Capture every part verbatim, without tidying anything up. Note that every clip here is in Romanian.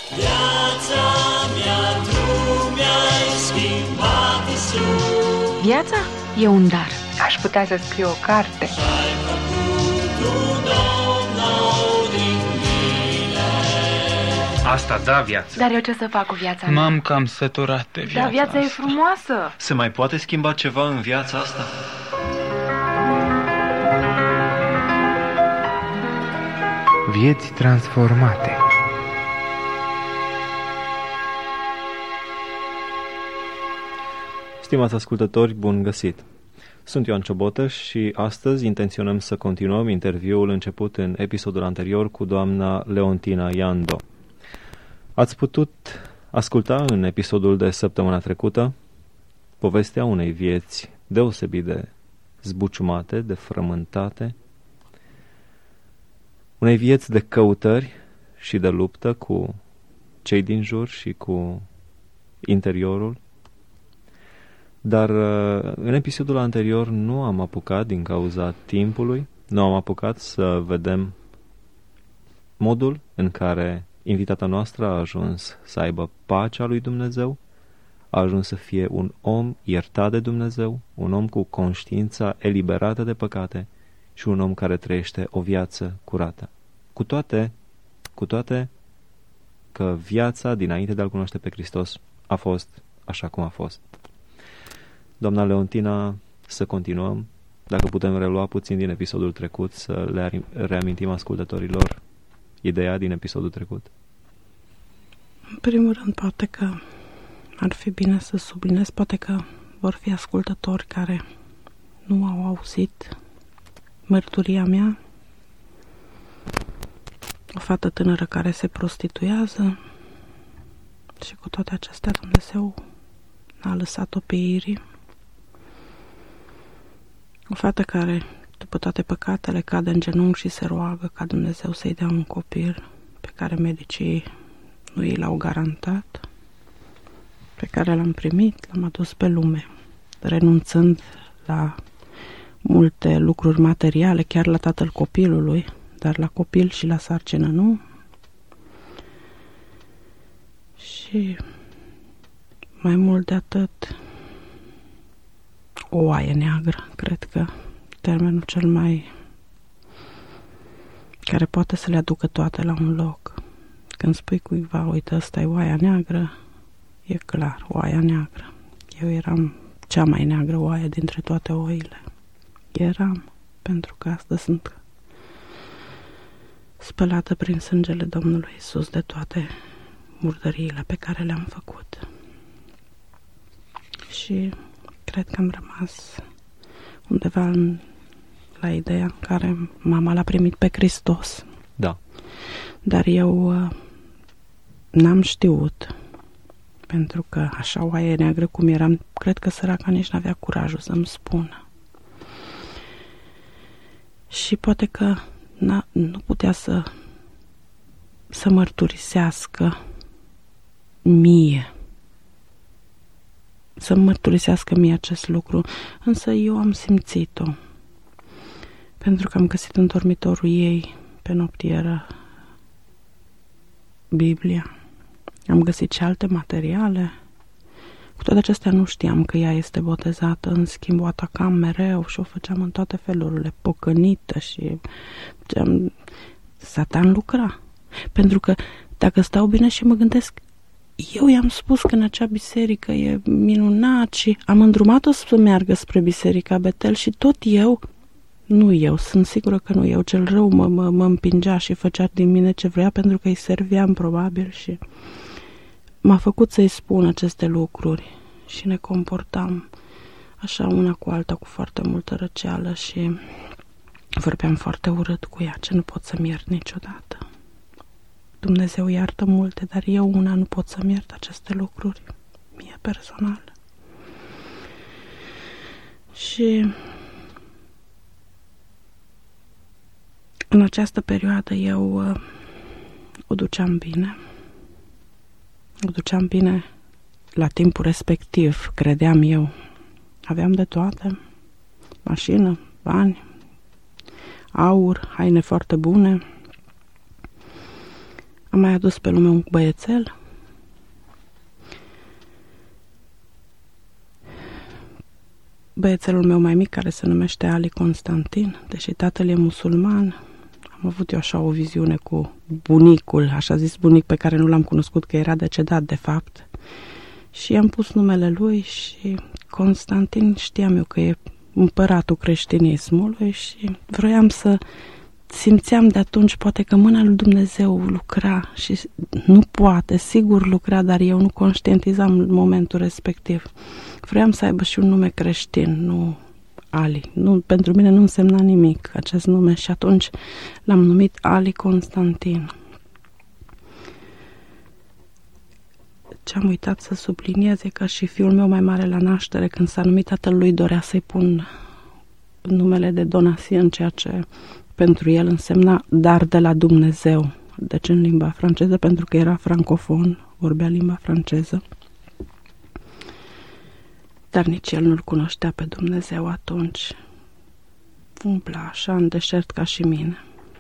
Viața mea, tu mi-ai schimbat, Iisus. Viața e un dar. Aș putea să scriu o carte. Și-ai făcut un om nou din mine. Asta da viață. Dar eu ce să fac cu viața mea? M-am cam săturat de viața Dar viața asta. e frumoasă. Se mai poate schimba ceva în viața asta? Vieți transformate. Stimați ascultători, bun găsit! Sunt Ioan Ciobotă și astăzi intenționăm să continuăm interviul început în episodul anterior cu doamna Leontina Iando. Ați putut asculta în episodul de săptămâna trecută povestea unei vieți deosebit de zbuciumate, de frământate, unei vieți de căutări și de luptă cu cei din jur și cu interiorul. Dar în episodul anterior nu am apucat, din cauza timpului, nu am apucat să vedem modul în care invitata noastră a ajuns să aibă pacea lui Dumnezeu, a ajuns să fie un om iertat de Dumnezeu, un om cu conștiința eliberată de păcate și un om care trăiește o viață curată. Cu toate, cu toate că viața dinainte de a-L cunoaște pe Hristos a fost așa cum a fost. Doamna Leontina, să continuăm, dacă putem relua puțin din episodul trecut, să le reamintim ascultătorilor ideea din episodul trecut. În primul rând, poate că ar fi bine să subliniez, poate că vor fi ascultători care nu au auzit mărturia mea. O fată tânără care se prostituează și cu toate acestea Dumnezeu n-a lăsat-o pe irii. O fată care, după toate păcatele, cade în genunchi și se roagă ca Dumnezeu să-i dea un copil pe care medicii nu i l-au garantat, pe care l-am primit, l-am adus pe lume, renunțând la multe lucruri materiale, chiar la tatăl copilului, dar la copil și la sarcină nu. Și mai mult de atât, o oaie neagră, cred că termenul cel mai care poate să le aducă toate la un loc. Când spui cuiva, uite, ăsta e oaia neagră, e clar, oaia neagră. Eu eram cea mai neagră oaie dintre toate oile. Eram, pentru că astăzi sunt spălată prin sângele Domnului Iisus de toate murdăriile pe care le-am făcut. Și cred că am rămas undeva în, la ideea în care mama l-a primit pe Hristos. Da. Dar eu uh, n-am știut, pentru că așa oaie neagră cum eram, cred că săraca nici n-avea curajul să-mi spună. Și poate că nu putea să să mărturisească mie să mărturisească mie acest lucru, însă eu am simțit-o, pentru că am găsit în dormitorul ei pe noptieră Biblia, am găsit și alte materiale. Cu toate acestea nu știam că ea este botezată, în schimb o atacam mereu și o făceam în toate felurile, pocănită și ziceam, Satan lucra. Pentru că dacă stau bine și mă gândesc, eu i-am spus că în acea biserică e minunat și am îndrumat-o să meargă spre biserica Betel și tot eu, nu eu, sunt sigură că nu eu, cel rău mă, mă, mă împingea și făcea din mine ce vrea pentru că îi serveam probabil și m-a făcut să-i spun aceste lucruri și ne comportam așa una cu alta cu foarte multă răceală și vorbeam foarte urât cu ea, ce nu pot să-mi iert niciodată. Dumnezeu iartă multe, dar eu una nu pot să-mi iert aceste lucruri, mie personal. Și în această perioadă eu uh, o duceam bine. O duceam bine la timpul respectiv, credeam eu. Aveam de toate, mașină, bani, aur, haine foarte bune. Am mai adus pe lume un băiețel. Băiețelul meu mai mic, care se numește Ali Constantin, deși tatăl e musulman. Am avut eu așa o viziune cu bunicul, așa zis bunic, pe care nu l-am cunoscut, că era decedat de fapt. Și i-am pus numele lui și Constantin știam eu că e împăratul creștinismului și vroiam să simțeam de atunci poate că mâna lui Dumnezeu lucra și nu poate, sigur lucra, dar eu nu conștientizam în momentul respectiv. Vroiam să aibă și un nume creștin, nu Ali. Nu, pentru mine nu însemna nimic acest nume și atunci l-am numit Ali Constantin. Ce am uitat să subliniez e că și fiul meu mai mare la naștere, când s-a numit, tatălui dorea să-i pun numele de Donatien, ceea ce pentru el însemna dar de la Dumnezeu. Deci în limba franceză, pentru că era francofon, vorbea limba franceză. Dar nici el nu-l cunoștea pe Dumnezeu atunci. Umbla așa în deșert ca și mine.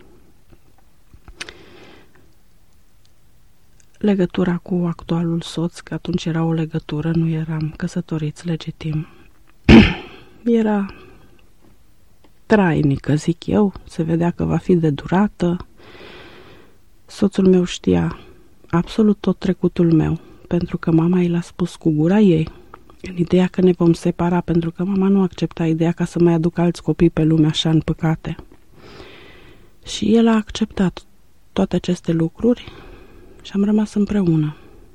Legătura cu actualul soț, că atunci era o legătură, nu eram căsătoriți legitim. Era trainică, zic eu, se vedea că va fi de durată. Soțul meu știa absolut tot trecutul meu, pentru că mama i l-a spus cu gura ei, în ideea că ne vom separa, pentru că mama nu accepta ideea ca să mai aducă alți copii pe lume așa în păcate. Și el a acceptat toate aceste lucruri și am rămas împreună.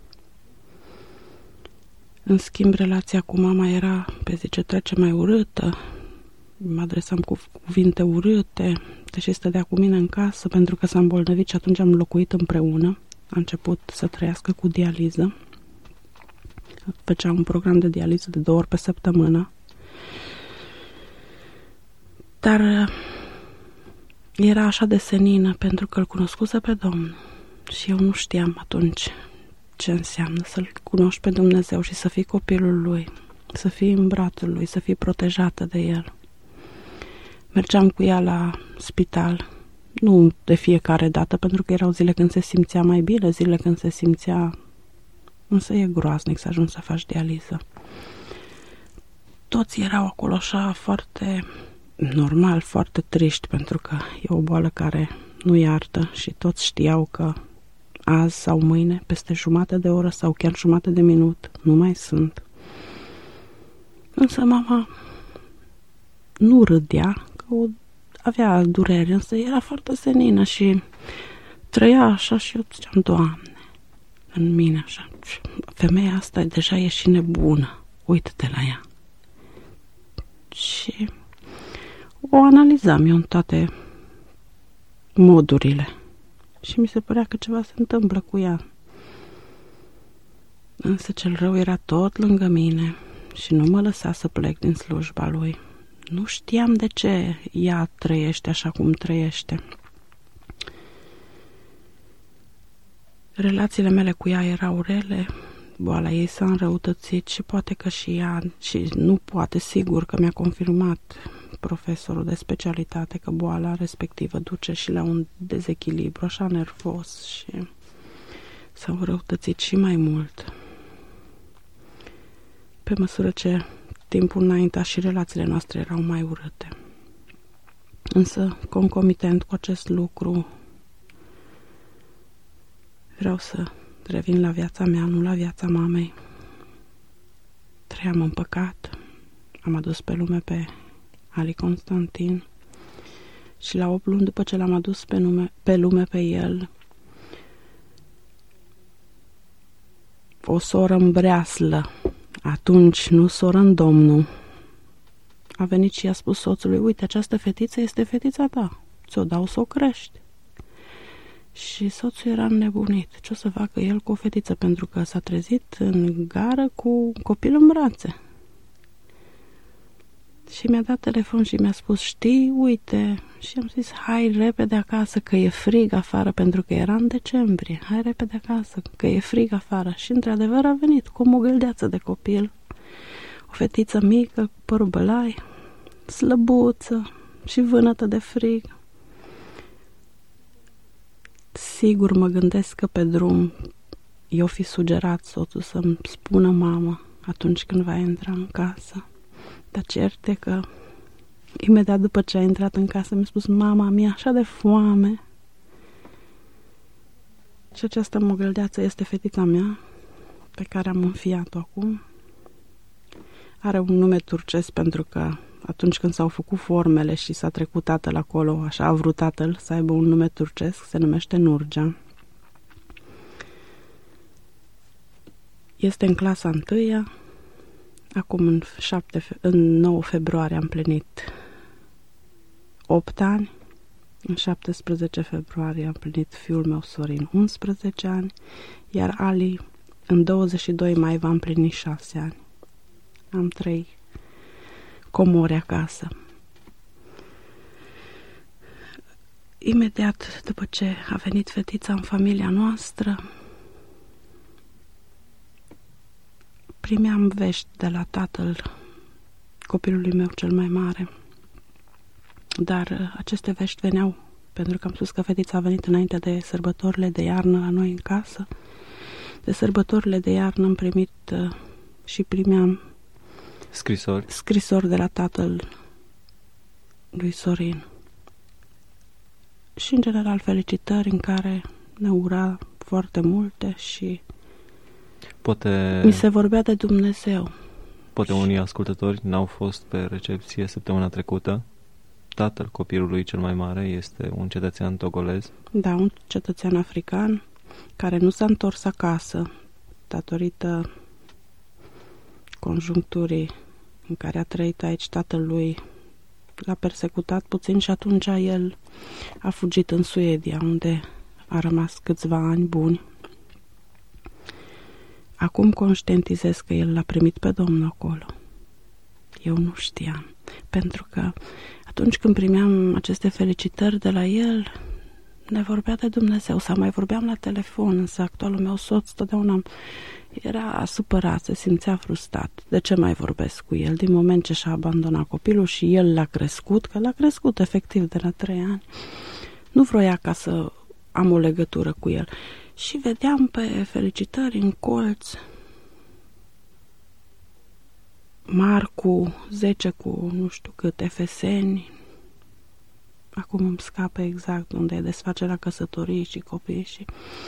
În schimb, relația cu mama era pe zi ce trece mai urâtă. Mă adresam cu cuvinte urâte, deși stădea cu mine în casă, pentru că s-a îmbolnăvit și atunci am locuit împreună. A început să trăiască cu dializă. Făcea un program de dializă de două ori pe săptămână. Dar era așa de senină, pentru că îl cunoscuse pe Domnul. Și eu nu știam atunci ce înseamnă să-L cunoști pe Dumnezeu și să fii copilul Lui, să fii în brațul Lui, să fii protejată de El. Mergeam cu ea la spital, nu de fiecare dată, pentru că erau zile când se simțea mai bine, zile când se simțea... Însă e groaznic să ajungi să faci dializă. Toți erau acolo așa foarte normal, foarte triști, pentru că e o boală care nu iartă și toți știau că azi sau mâine, peste jumătate de oră sau chiar jumătate de minut, nu mai sunt. Însă mama nu râdea, că o, avea dureri, însă era foarte senină și trăia așa și eu ziceam, Doamne, în mine așa, femeia asta deja e și nebună, uită-te la ea. Și o analizam eu în toate modurile și mi se părea că ceva se întâmplă cu ea. Însă cel rău era tot lângă mine și nu mă lăsa să plec din slujba lui. Nu știam de ce ea trăiește așa cum trăiește. Relațiile mele cu ea erau rele, boala ei s-a înrăutățit și poate că și ea, și nu poate, sigur că mi-a confirmat profesorul de specialitate că boala respectivă duce și la un dezechilibru așa nervos și s-au înrăutățit și mai mult. Pe măsură ce timpul înaintea și relațiile noastre erau mai urâte. Însă, concomitent cu acest lucru, vreau să revin la viața mea, nu la viața mamei. Trăiam în păcat, am adus pe lume pe Ali Constantin și la opt luni după ce l-am adus pe, nume, pe lume pe el, o soră în breaslă, atunci nu soră în Domnul, a venit și i-a spus soțului, uite, această fetiță este fetița ta, ți-o dau să o crești. Și soțul era înnebunit. Ce o să facă el cu o fetiță? Pentru că s-a trezit în gară cu copil în brațe. Și mi-a dat telefon și mi-a spus, știi, uite, și am zis, hai repede acasă, că e frig afară, pentru că era în decembrie, hai repede acasă, că e frig afară. Și într-adevăr a venit cu o mogâldeață de copil, o fetiță mică, cu părul bălai, slăbuță și vânătă de frig. Sigur mă gândesc că pe drum i-o fi sugerat soțul să-mi spună mama atunci când va intra în casă. Dar cert e că imediat după ce a intrat în casă mi-a spus: mama, mi-e așa de foame. Și această mogăldeață este fetița mea, pe care am înfiat-o acum. Are un nume turcesc pentru că atunci când s-au făcut formele și s-a trecut tatăl acolo, așa a vrut tatăl să aibă un nume turcesc, se numește Nurgia. Este în clasa întâia. Acum în, șapte, în nouă februarie am plinit opt ani. În șaptesprezece februarie am plinit fiul meu Sorin unsprezece ani, iar Ali în douăzeci și doi mai va împlini șase ani. Am trei comori acasă. Imediat după ce a venit fetița în familia noastră, primeam vești de la tatăl copilului meu cel mai mare. Dar aceste vești veneau pentru că am spus că fetița a venit înainte de sărbătorile de iarnă la noi în casă. De sărbătorile de iarnă am primit uh, și primeam scrisori. scrisori de la tatăl lui Sorin. Și în general felicitări în care ne ura foarte multe și Poate... mi se vorbea de Dumnezeu. Poate unii ascultători n-au fost pe recepție săptămâna trecută. Tatăl copilului cel mai mare este un cetățean togolez. Da, un cetățean african care nu s-a întors acasă datorită conjuncturii în care a trăit aici. Tatăl lui l-a persecutat puțin și atunci el a fugit în Suedia, unde a rămas câțiva ani buni. Acum conștientizez că el l-a primit pe Domnul acolo. Eu nu știam, pentru că atunci când primeam aceste felicitări de la el, ne vorbea de Dumnezeu, sau mai vorbeam la telefon, însă actualul meu soț totdeauna era supărat, se simțea frustrat. De ce mai vorbesc cu el? Din moment ce și-a abandonat copilul și el l-a crescut, că l-a crescut efectiv de la trei ani, nu vroia ca să am o legătură cu el. Și vedeam pe felicitări în colț mari cu zece cu nu știu cât efeseni. Acum îmi scapă exact unde e desfacerea căsătoriei și copiii și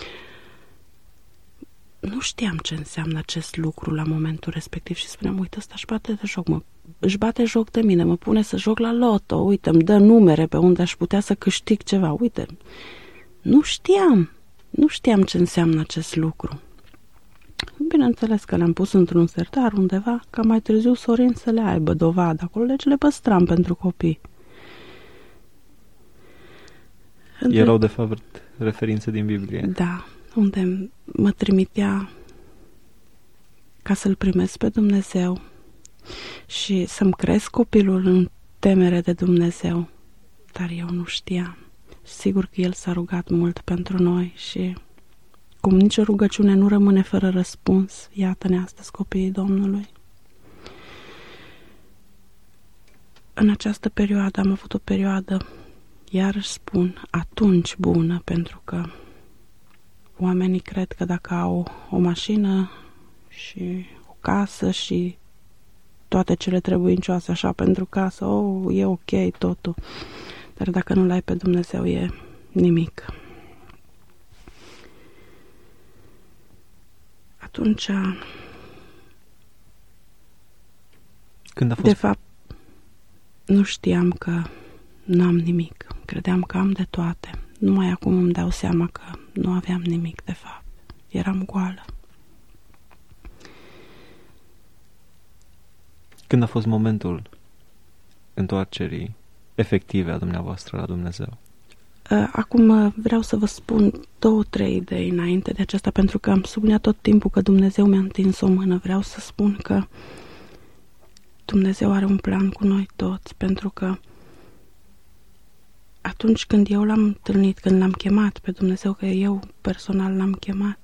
nu știam ce înseamnă acest lucru la momentul respectiv și spuneam: uite, ăsta își bate de joc, mă, își bate joc de mine, mă pune să joc la loto, uite, îmi dă numere pe unde aș putea să câștig ceva, uite. Nu știam, nu știam ce înseamnă acest lucru. Bineînțeles că le-am pus într-un sertar undeva, ca mai târziu Sorin să le aibă dovadă acolo, deci le păstram pentru copii. Erau de fapt referințe din Biblie. Da, unde mă trimitea ca să-L primesc pe Dumnezeu și să-mi cresc copilul în temere de Dumnezeu. Dar eu nu știam. Sigur că El s-a rugat mult pentru noi și cum nicio rugăciune nu rămâne fără răspuns, iată-ne astăzi copiii Domnului. În această perioadă am avut o perioadă, iarăși spun, atunci bună, pentru că oamenii cred că dacă au o mașină și o casă și toate cele trebuincioase așa pentru casă, oh, e ok totul. Dar dacă nu l-ai pe Dumnezeu, e nimic. Atunci, când a fost... de fapt, nu știam că nu am nimic. Credeam că am de toate. Numai acum îmi dau seama că nu aveam nimic, de fapt. Eram goală. Când a fost momentul întoarcerii efective a dumneavoastră la Dumnezeu? Acum vreau să vă spun două, trei idei înainte de aceasta, pentru că am subliniat tot timpul că Dumnezeu mi-a întins o mână. Vreau să spun că Dumnezeu are un plan cu noi toți, pentru că atunci când eu l-am întâlnit, când l-am chemat pe Dumnezeu, că eu personal l-am chemat,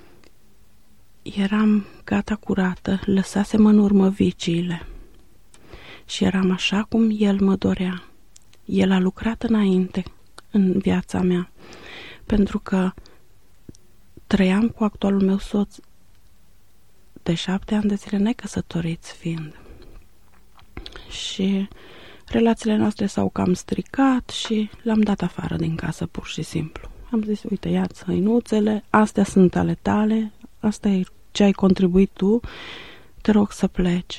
eram gata curată, lăsasem în urmă viciile și eram așa cum El mă dorea. El a lucrat înainte în viața mea, pentru că trăiam cu actualul meu soț de șapte ani de zile necăsătoriți fiind. Și relațiile noastre s-au cam stricat și l-am dat afară din casă pur și simplu. Am zis, uite, ia-ți hăinuțele, astea sunt ale tale, asta e ce ai contribuit tu, te rog să pleci.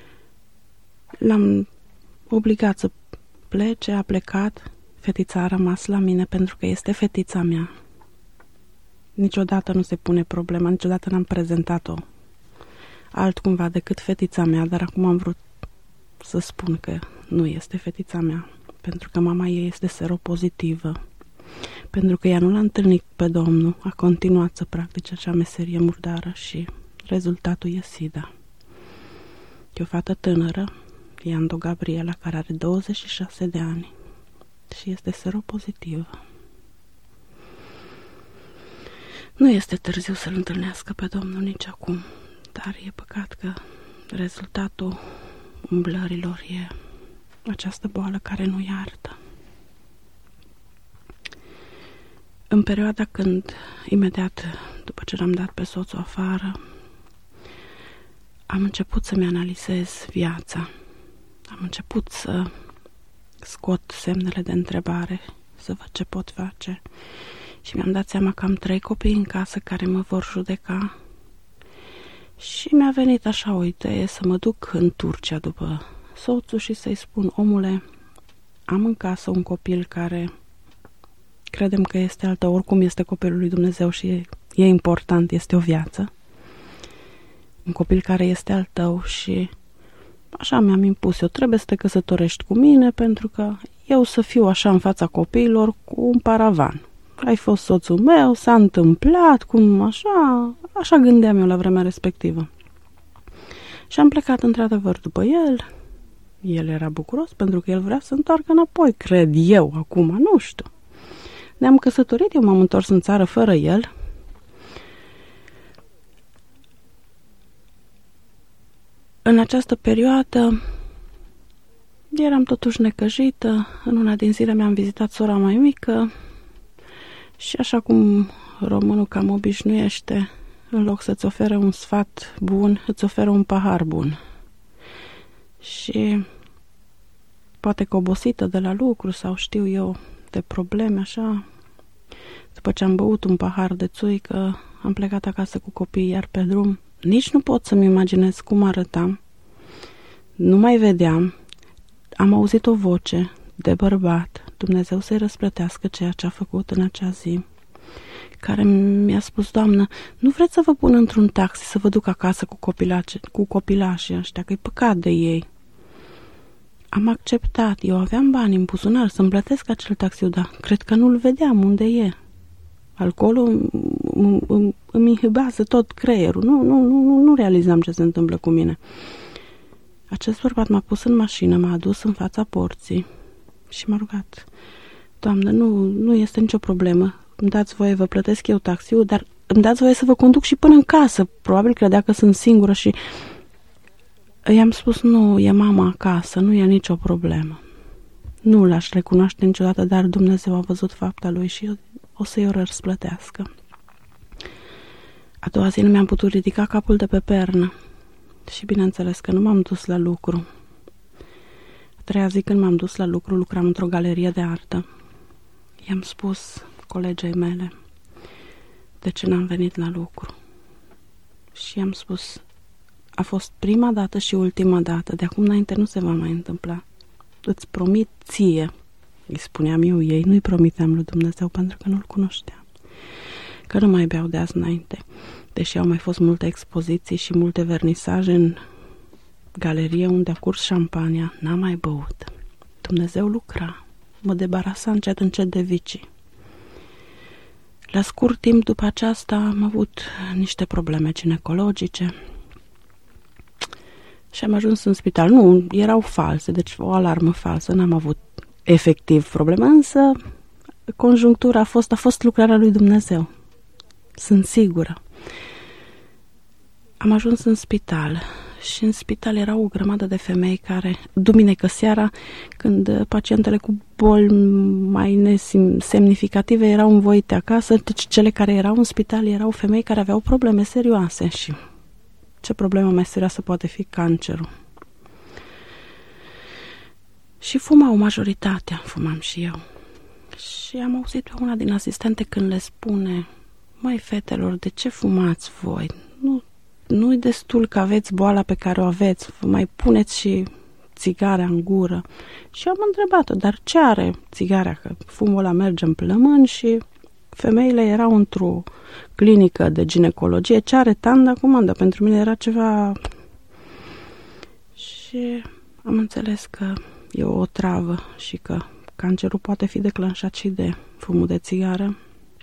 L-am obligat să plece, a plecat, fetița a rămas la mine pentru că este fetița mea. Niciodată nu se pune problema, niciodată n-am prezentat-o altcumva decât fetița mea, dar acum am vrut să spun că nu este fetița mea, pentru că mama ei este seropozitivă, pentru că ea nu l-a întâlnit pe Domnul, a continuat să practice acea meserie murdară și rezultatul e SIDA. E o fată tânără, Iando Gabriela, care are douăzeci și șase de ani și este seropozitivă. Nu este târziu să-L întâlnească pe Domnul nici acum, dar e păcat că rezultatul umblărilor e această boală care nu iartă. În perioada când, imediat după ce l-am dat pe soțul afară, am început să-mi analizez viața. Am început să scot semnele de întrebare, să văd ce pot face. Și mi-am dat seama că am trei copii în casă care mă vor judeca. Și mi-a venit așa o idee să mă duc în Turcia după soțul și să-i spun, omule, am în casă un copil care credem că este al tău, oricum este copilul lui Dumnezeu și e, e important, este o viață. Un copil care este al tău și așa mi-am impus eu, trebuie să te căsătorești cu mine pentru că eu să fiu așa în fața copiilor cu un paravan. Ai fost soțul meu, s-a întâmplat, cum așa, așa gândeam eu la vremea respectivă. Și am plecat într-adevăr după el. El era bucuros pentru că el vrea să întoarcă înapoi, cred eu, acum, nu știu. Ne-am căsătorit, eu m-am întors în țară fără el. În această perioadă eram totuși necăjită. În una din zile mi-am vizitat sora mai mică și așa cum românul cam obișnuiește, în loc să-ți ofere un sfat bun, îți oferă un pahar bun. Și poate că obosită de la lucru sau știu eu de probleme, așa, după ce am băut un pahar de țuică, am plecat acasă cu copiii, iar pe drum nici nu pot să-mi imaginez cum arătam. Nu mai vedeam. Am auzit o voce de bărbat, Dumnezeu să-i răsplătească ceea ce a făcut în acea zi, care mi-a spus, Doamnă, nu vreți să vă pun într-un taxi să vă duc acasă cu, copilace, cu copilașii ăștia, că e păcat de ei. Am acceptat, eu aveam bani în buzunar să-mi plătesc acel taxiu, dar cred că nu-l vedeam unde e. Alcoolul îmi inhibează tot creierul, nu, nu, nu, nu realizam ce se întâmplă cu mine. Acest bărbat m-a pus în mașină, m-a adus în fața porții și m-a rugat, Doamnă, nu, nu este nicio problemă, îmi dați voie, vă plătesc eu taxiul, dar îmi dați voie să vă conduc și până în casă. Probabil credea că sunt singură și i-am spus, nu, e mama acasă, nu e nicio problemă. Nu l-aș recunoaște niciodată, dar Dumnezeu a văzut fapta lui și o să-i o răsplătească. A doua zi nu mi-am putut ridica capul de pe pernă și bineînțeles că nu m-am dus la lucru. A treia zi când m-am dus la lucru, lucram într-o galerie de artă. I-am spus colegei mele de ce n-am venit la lucru. Și i-am spus, a fost prima dată și ultima dată, de acum înainte nu se va mai întâmpla. Îți promit ție, îi spuneam eu ei, nu-i promiteam lui Dumnezeu pentru că nu-l cunoșteam, că nu mai beau de azi înainte, deși au mai fost multe expoziții și multe vernisaje în galerie unde a curs șampania, n-am mai băut. Dumnezeu lucra, mă debarasa încet încet de vicii. La scurt timp după aceasta am avut niște probleme ginecologice și am ajuns în spital. Nu, erau false, deci o alarmă falsă, n-am avut efectiv probleme, însă conjunctura a fost, a fost lucrarea lui Dumnezeu. Sunt sigură. Am ajuns în spital și în spital erau o grămadă de femei care, duminică seara, când pacientele cu boli mai nesemnificative erau învoite acasă, deci cele care erau în spital erau femei care aveau probleme serioase. Și ce problemă mai serioasă poate fi cancerul? Și fumau majoritatea, fumam și eu. Și am auzit pe una din asistente când le spune: măi, fetelor, de ce fumați voi? Nu, nu-i destul că aveți boala pe care o aveți, vă mai puneți și țigarea în gură. Și am întrebat-o, dar ce are țigarea? Că fumul ăla merge în plămâni. Și femeile erau într-o clinică de ginecologie. Ce are tanda, comandă? Pentru mine era ceva... Și am înțeles că e o otravă și că cancerul poate fi declanșat și de fumul de țigară.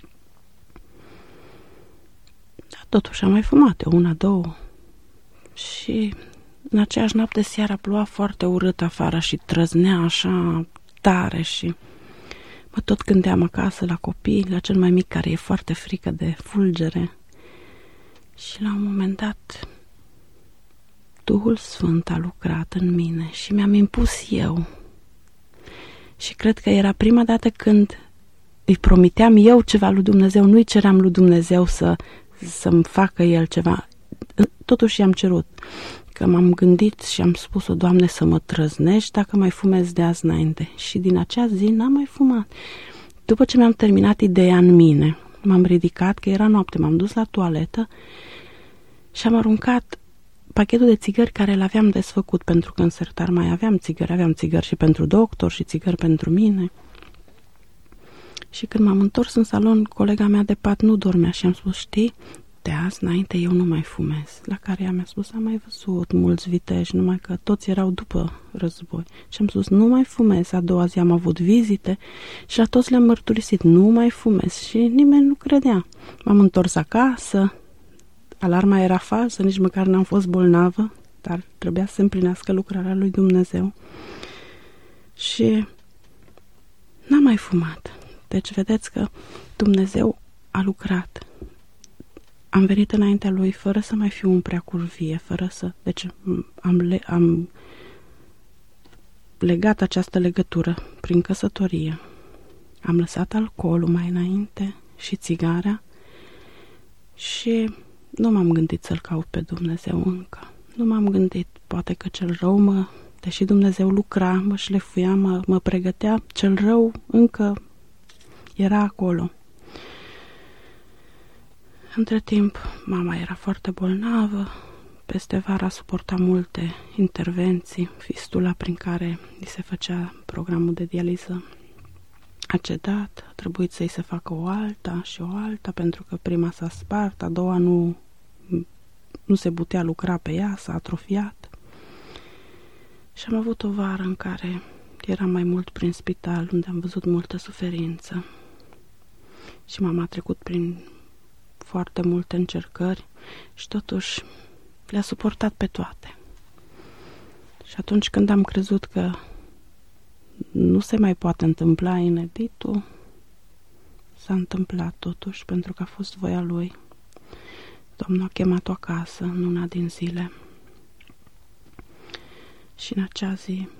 Dar totuși am mai fumat eu una, două. Și în aceeași noapte seara ploua foarte urât afară și trăznea așa tare și mă tot gândeam acasă la copii, la cel mai mic care e foarte frică de fulgere. Și la un moment dat Duhul Sfânt a lucrat în mine și mi-am impus eu. Și cred că era prima dată când îi promiteam eu ceva lui Dumnezeu, nu-i ceream lui Dumnezeu să, să-mi facă El ceva. Totuși i-am cerut, că m-am gândit și am spus-o: Doamne, să mă trăznești dacă mai fumez de azi înainte. Și din acea zi n-am mai fumat. După ce mi-am terminat ideea în mine, m-am ridicat, că era noapte, m-am dus la toaletă și am aruncat pachetul de țigări care l-aveam desfăcut, pentru că în sertar mai aveam țigări, aveam țigări și pentru doctor și țigări pentru mine. Și când m-am întors în salon, colega mea de pat nu dormea și am spus: știi, de azi înainte eu nu mai fumez. La care ea mi-a spus: am mai văzut mulți viteji, numai că toți erau după război. Și am spus: nu mai fumez. A doua zi am avut vizite și la toți le-am mărturisit: nu mai fumez. Și nimeni nu credea. M-am întors acasă, alarma era falsă, nici măcar n-am fost bolnavă, dar trebuia să împlinească lucrarea lui Dumnezeu. Și n-am mai fumat. Deci vedeți că Dumnezeu a lucrat. Am venit înaintea Lui fără să mai fiu un prea curvie, fără să... Deci am, le... am legat această legătură prin căsătorie. Am lăsat alcoolul mai înainte și țigarea și nu m-am gândit să-L caut pe Dumnezeu încă. Nu m-am gândit, poate că cel rău mă... Deși Dumnezeu lucra, mă șlefuia, mă, mă pregătea, cel rău încă era acolo. Între timp, mama era foarte bolnavă, peste vara suporta multe intervenții, fistula prin care îi se făcea programul de dializă a cedat, a trebuit să-i se facă o alta și o alta, pentru că prima s-a spart, a doua nu, nu se putea lucra pe ea, s-a atrofiat. Și am avut o vară în care eram mai mult prin spital, unde am văzut multă suferință. Și mama a trecut prin foarte multe încercări și totuși le-a suportat pe toate. Și atunci când am crezut că nu se mai poate întâmpla ineditul, s-a întâmplat totuși, pentru că a fost voia Lui. Domnul a chemat-o acasă în una din zile. Și în acea zi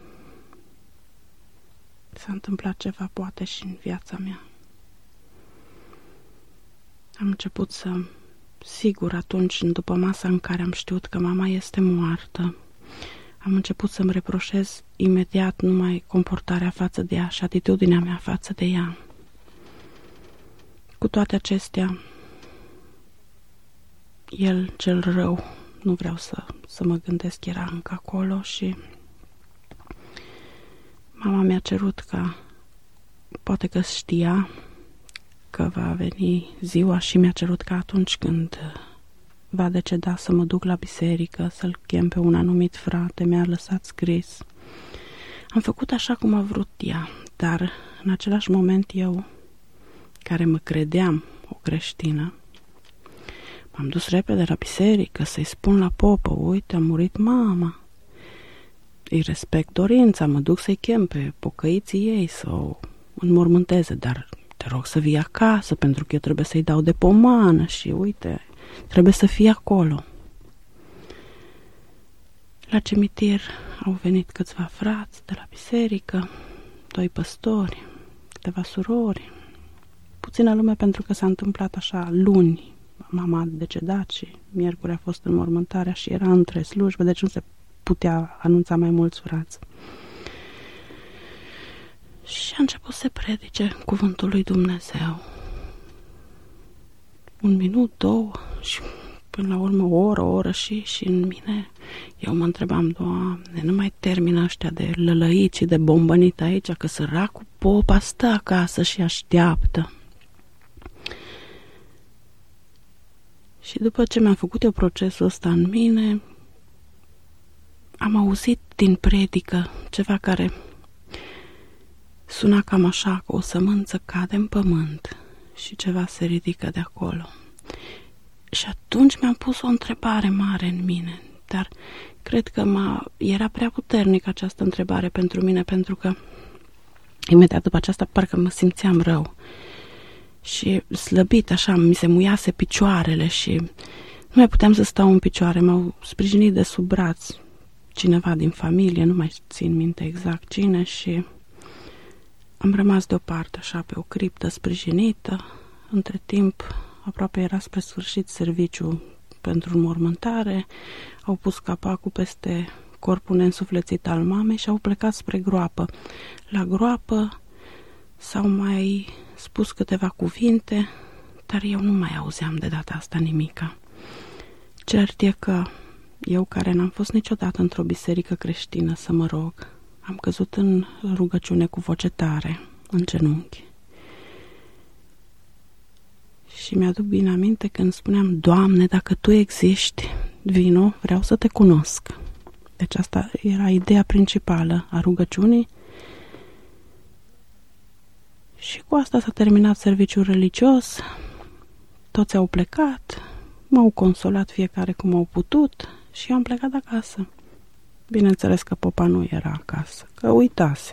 s-a întâmplat ceva, poate și în viața mea. Am început să, sigur, atunci, după masa în care am știut că mama este moartă, am început să-mi reproșez imediat numai comportarea față de ea și atitudinea mea față de ea. Cu toate acestea, el, cel rău, nu vreau să, să mă gândesc, era încă acolo și mama mi-a cerut ca, poate că știa că va veni ziua și mi-a cerut ca atunci când va deceda să mă duc la biserică, să-l chem pe un anumit frate, mi-a lăsat scris. Am făcut așa cum a vrut ea, dar în același moment eu, care mă credeam o creștină, m-am dus repede la biserică să-i spun la popă: uite, a murit mama. Îi respect dorința, mă duc să-i chem pe pocăiții ei să o înmormânteze, dar te rog să vii acasă, pentru că eu trebuie să-i dau de pomană și uite, trebuie să fii acolo. La cimitir au venit câțiva frați de la biserică, doi păstori, câteva surori, puțină lume pentru că s-a întâmplat așa luni. Mama a decedat și miercuri a fost înmormântarea și era între slujbe, deci nu se putea anunța mai mulți frați. Și a început să predice cuvântul lui Dumnezeu. Un minut, două și până la urmă o oră, o oră și, și în mine eu mă întrebam, Doamne, nu mai termină ăștia de lălăit și de bombănit aici, că săracul popa stă acasă și așteaptă. Și după ce mi-am făcut eu procesul ăsta în mine, am auzit din predică ceva care suna cam așa, că o sămânță cade în pământ și ceva se ridică de acolo. Și atunci mi-am pus o întrebare mare în mine, dar cred că m-a, era prea puternică această întrebare pentru mine, pentru că imediat după aceasta parcă mă simțeam rău. Și slăbit, așa, mi se muiase picioarele și nu mai puteam să stau în picioare. M-au sprijinit de sub braț cineva din familie, nu mai țin minte exact cine, și am rămas deoparte, așa, pe o criptă sprijinită. Între timp, aproape era spre sfârșit serviciu pentru înmormântare, au pus capacul peste corpul neînsuflețit al mamei și au plecat spre groapă. La groapă s-au mai spus câteva cuvinte, dar eu nu mai auzeam de data asta nimica. Cert e că eu, care n-am fost niciodată într-o biserică creștină să mă rog, am căzut în rugăciune cu voce tare, în genunchi. Și mi-aduc bine aminte când spuneam, Doamne, dacă Tu existi, vino, vreau să Te cunosc. Deci asta era ideea principală a rugăciunii. Și cu asta s-a terminat serviciul religios, toți au plecat, m-au consolat fiecare cum au putut și eu am plecat acasă. Bineînțeles că popa nu era acasă, că uitase.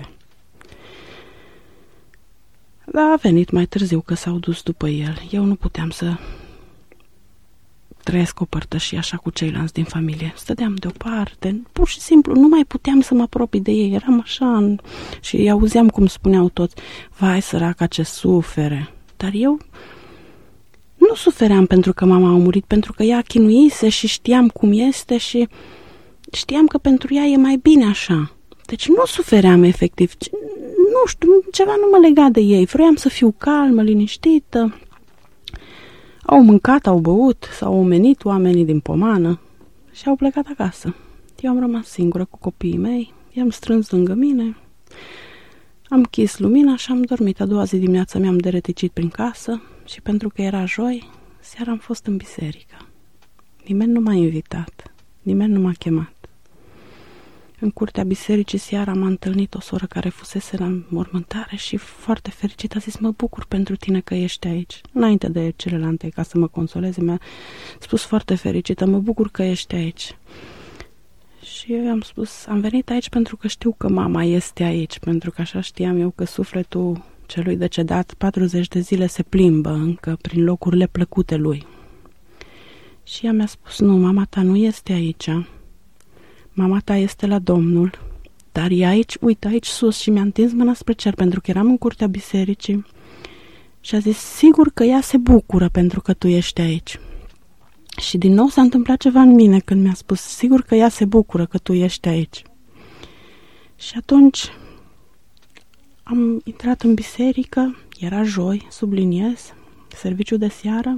Dar a venit mai târziu, că s-au dus după el. Eu nu puteam să trăiesc o părtășie așa cu ceilalți din familie. Stăteam deoparte, pur și simplu nu mai puteam să mă apropii de ei. Eram așa în... și îi auzeam cum spuneau toți, vai săraca ce sufere. Dar eu nu sufeream pentru că mama a murit, pentru că ea chinuise și știam cum este și știam că pentru ea e mai bine așa. Deci nu sufeream efectiv. Nu știu, ceva nu mă lega de ei. Vroiam să fiu calmă, liniștită. Au mâncat, au băut, s-au omenit oamenii din pomană și au plecat acasă. Eu am rămas singură cu copiii mei, i-am strâns lângă mine, am închis lumina și am dormit. A doua zi dimineața mi-am dereticit prin casă și pentru că era joi, seara am fost în biserică. Nimeni nu m-a invitat, nimeni nu m-a chemat. În curtea bisericii seara m-a întâlnit o soră care fusese la mormântare și foarte fericită a zis, mă bucur pentru tine că ești aici. Înainte de celelalte, ca să mă consoleze, mi-a spus foarte fericită, mă bucur că ești aici. Și eu i-am spus, am venit aici pentru că știu că mama este aici, pentru că așa știam eu că sufletul celui decedat patruzeci de zile se plimbă încă prin locurile plăcute lui. Și ea mi-a spus, nu, mama ta nu este aici. Mama ta este la Domnul, dar e aici, uite, aici sus, și mi-a întins mâna spre cer, pentru că eram în curtea bisericii și a zis, sigur că ea se bucură pentru că tu ești aici. Și din nou s-a întâmplat ceva în mine când mi-a spus, sigur că ea se bucură că tu ești aici. Și atunci am intrat în biserică, era joi, subliniez, serviciul de seară.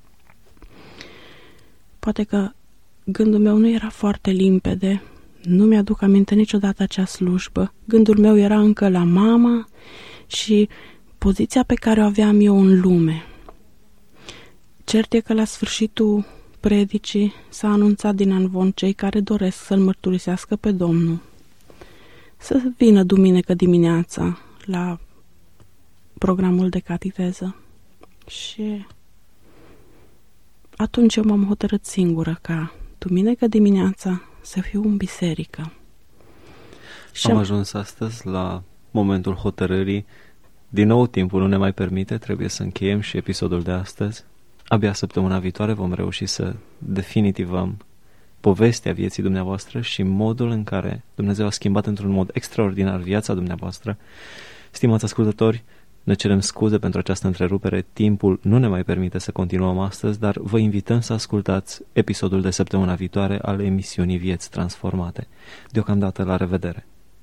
Poate că gândul meu nu era foarte limpede, nu mi-aduc aminte niciodată acea slujbă. Gândul meu era încă la mama și poziția pe care o aveam eu în lume. Cert e că la sfârșitul predicii s-a anunțat din anvon cei care doresc să-L mărturisească pe Domnul să vină duminică dimineața la programul de catiteză. Și atunci eu m-am hotărât singură ca duminică dimineața să fiu în biserică. Am ajuns astăzi la momentul hotărârii. Din nou timpul nu ne mai permite, trebuie să încheiem și episodul de astăzi. Abia săptămâna viitoare vom reuși să definitivăm povestea vieții dumneavoastră și modul în care Dumnezeu a schimbat într-un mod extraordinar viața dumneavoastră. Stimați ascultători, ne cerem scuze pentru această întrerupere, timpul nu ne mai permite să continuăm astăzi, dar vă invităm să ascultați episodul de săptămâna viitoare al emisiunii Vieți Transformate. Deocamdată, la revedere!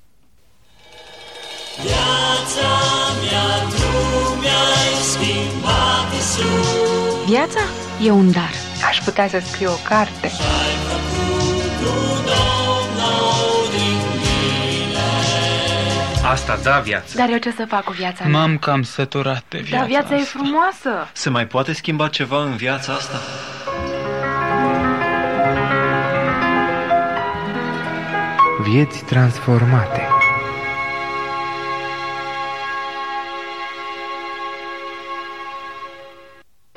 Viața mea, tu mi-ai schimbat, Iisus. Viața e un dar. Aș putea să scriu o carte. Ce-ai făcut tu, Domnul, din mine. Asta da viață. Dar eu ce să fac cu viața mea? M-am cam săturat de viața Dar viața asta. e frumoasă. Se mai poate schimba ceva în viața asta? Vieți transformate.